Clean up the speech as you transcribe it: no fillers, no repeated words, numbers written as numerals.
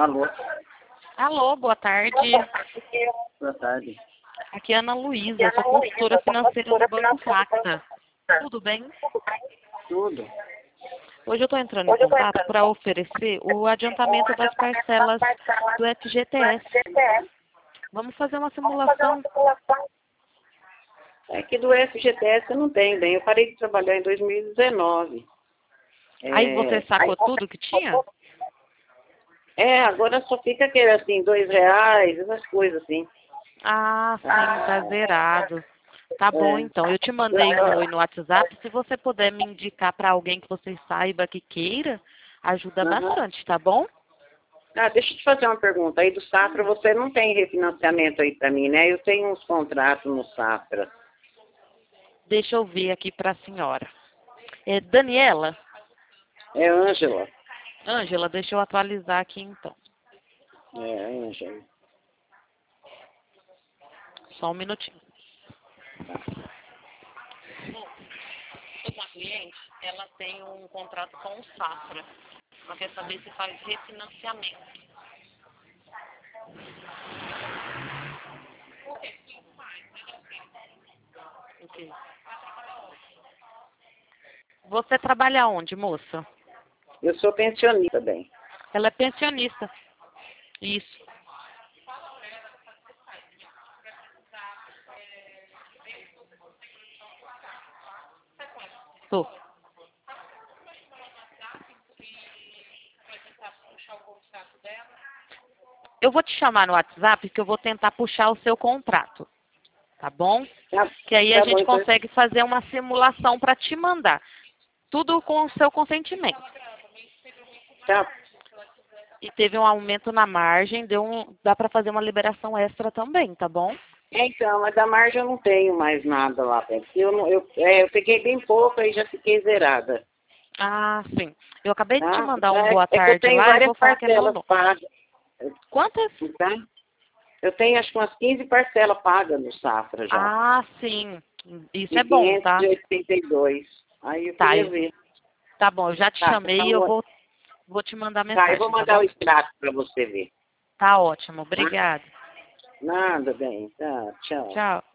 Alô? Alô, boa tarde. Boa tarde. Aqui é a Ana Luísa, sou consultora financeira do Banco Facta. Tudo bem? Tudo. Hoje eu estou entrando em contato para oferecer o adiantamento das parcelas do FGTS. Vamos fazer uma simulação. É que do FGTS eu não tenho, bem. Eu parei de trabalhar em 2019. Aí você sacou tudo que tinha? Agora só fica aquele assim, R$2, essas coisas assim. Ah, sim, tá zerado. Tá bom, então. Eu te mandei um oi no WhatsApp. Se você puder me indicar para alguém que você saiba que queira, ajuda bastante, tá bom? Deixa eu te fazer uma pergunta. Aí do Safra você não tem refinanciamento aí para mim, né? Eu tenho uns contratos no Safra. Deixa eu ver aqui para a senhora. É Daniela? É Ângela. Ângela, deixa eu atualizar aqui então. É, Ângela. Só um minutinho. Uma cliente, ela tem um contrato com o Safra. Ela quer saber se faz refinanciamento. Ok. Você trabalha onde, moça? Eu sou pensionista, bem. Ela é pensionista. Isso. Tô. Eu vou te chamar no WhatsApp que eu vou tentar puxar o seu contrato. Tá bom? Que aí a gente consegue fazer uma simulação para te mandar. Tudo com o seu consentimento. Tá. E teve um aumento na margem, dá para fazer uma liberação extra também, tá bom? Então, mas da margem eu não tenho mais nada lá, bem. Eu peguei bem pouco e já fiquei zerada. Ah, sim. Eu acabei de te Tá? mandar um boa Que eu tarde tenho lá e várias vou falar que é meu parcelas nome. pagas. Quantas? Tá? Eu tenho acho que umas 15 parcelas pagas no Safra já. Ah, sim. Isso De é bom, tá? 582. Aí eu Tá, queria ver. tá bom, eu já te chamei e eu vou te mandar mensagem, Eu vou tá mandar bom? o extrato para você ver. Tá ótimo, Tá? obrigada. Nada, bem. Tá, tchau. Tchau.